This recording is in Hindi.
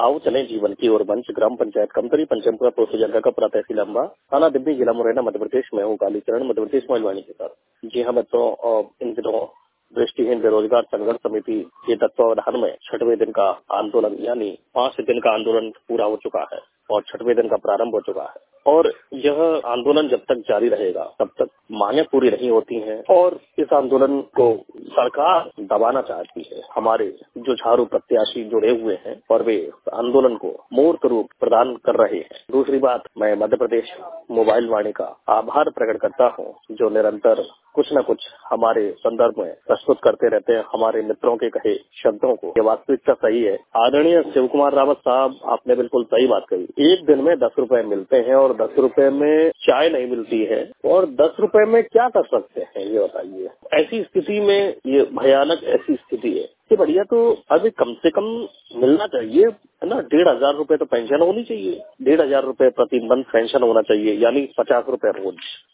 आओ चलें जीवन की ओर मंच ग्राम पंचायत कमतरी पंचमपुरा पोस्ट जंगा तहसील अम्बा थाना दिब्बी जिला मुरैना मध्य प्रदेश में हूँ कालीचरण मध्य प्रदेश मोबाइल के साथ। जी हाँ मित्रों, इन दिनों दृष्टिहीन बेरोजगार संघर्ष समिति के तत्वावधान में 6वें दिन का आंदोलन यानी 5 दिन का आंदोलन पूरा हो चुका है और 6वें दिन का प्रारंभ हो चुका है और यह आंदोलन जब तक जारी रहेगा तब तक मांगे पूरी नहीं होती हैं और इस आंदोलन को सरकार दबाना चाहती है। हमारे जो झाड़ू प्रत्याशी जुड़े हुए हैं और वे आंदोलन को मूर्त रूप प्रदान कर रहे हैं। दूसरी बात, मैं मध्य प्रदेश मोबाइल वाणी का आभार प्रकट करता हूं जो निरंतर कुछ न कुछ हमारे संदर्भ में प्रस्तुत करते रहते हैं हमारे मित्रों के कहे शब्दों को। ये वास्तविकता सही है। आदरणीय शिव कुमार रावत साहब, आपने बिल्कुल सही बात कही। एक दिन में 10 रुपए मिलते हैं और 10 रुपए में चाय नहीं मिलती है और 10 रुपए में क्या कर सकते हैं ये बताइए। ऐसी स्थिति में ये भयानक ऐसी स्थिति है कि बढ़िया तो अभी कम से कम मिलना चाहिए है ना। 1,500 रुपए तो पेंशन होनी चाहिए। 1,500 रुपए प्रति मंथ पेंशन होना चाहिए यानी 50 रुपए रोज।